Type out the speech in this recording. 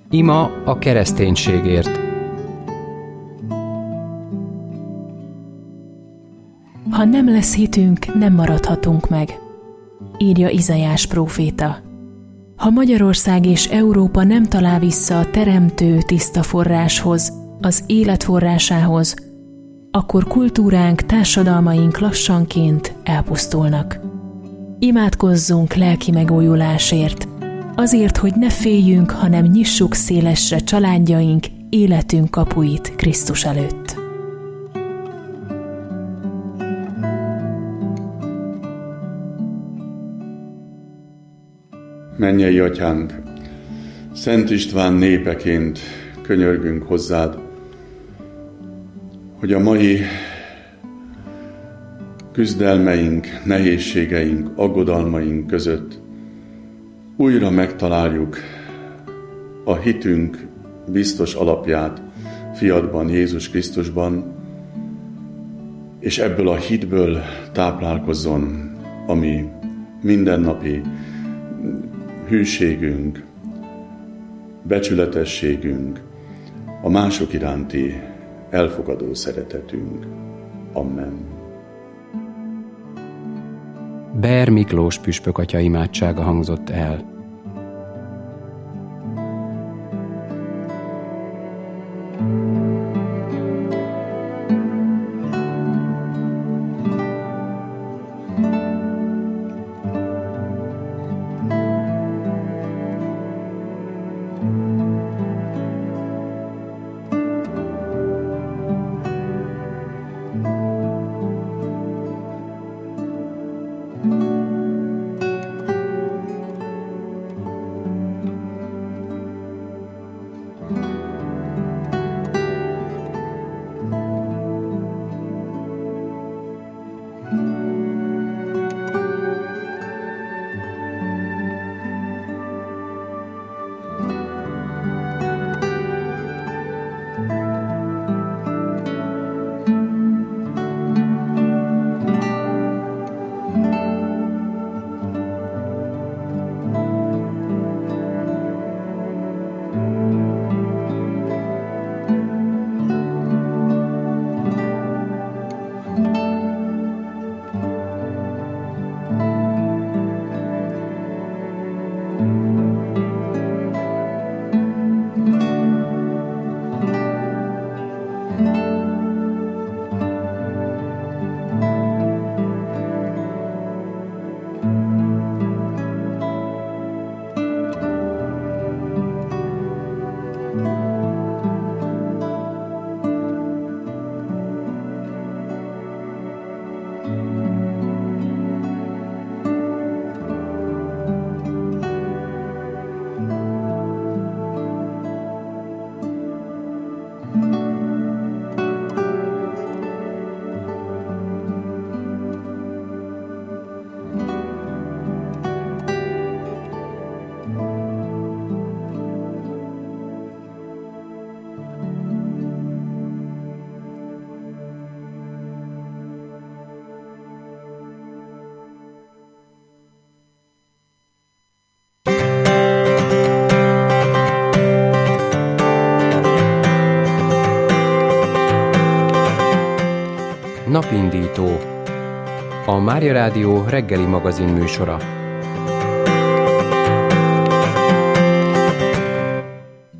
Ima a kereszténységért. Ha nem lesz hitünk, nem maradhatunk meg, írja Izaiás próféta. Ha Magyarország és Európa nem talál vissza a teremtő tiszta forráshoz, az élet forrásához, akkor kultúránk, társadalmaink lassanként elpusztulnak. Imádkozzunk lelki megújulásért, azért, hogy ne féljünk, hanem nyissuk szélesre családjaink, életünk kapuit Krisztus előtt. Mennyei Atyánk, Szent István népeként könyörgünk hozzád, hogy a mai küzdelmeink, nehézségeink, aggodalmaink között újra megtaláljuk a hitünk biztos alapját fiadban, Jézus Krisztusban, és ebből a hitből táplálkozzon a mi mindennapi hűségünk, becsületességünk, a mások iránti elfogadó szeretetünk. Amen. Ber Miklós püspök atya imádsága hangzott el. Napindító, a Mária Rádió reggeli magazin műsora.